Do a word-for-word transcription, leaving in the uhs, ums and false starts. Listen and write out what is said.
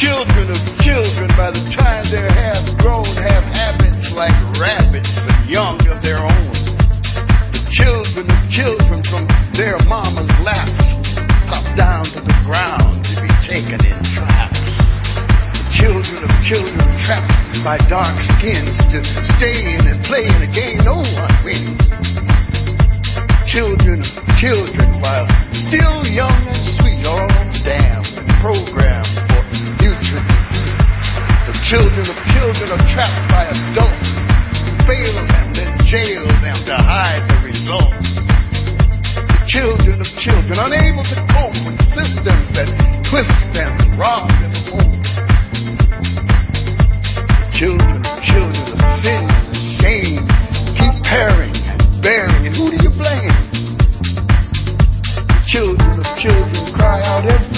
Children of children, by the time they're half grown, have habits like rabbits and young of their own. The children of children from their mama's laps hop down to the ground to be taken in traps. The children of children trapped by dark skins to stay in and play in a game no one wins. Children of children, while still young and sweet, all damned and programmed for future. The children of children are trapped by adults who fail them, then jail them to hide the results. The children of children, unable to cope with systems that twist them and rob them of hope. The children of children of sin and shame keep pairing and bearing, and who do you blame? The children of children cry out every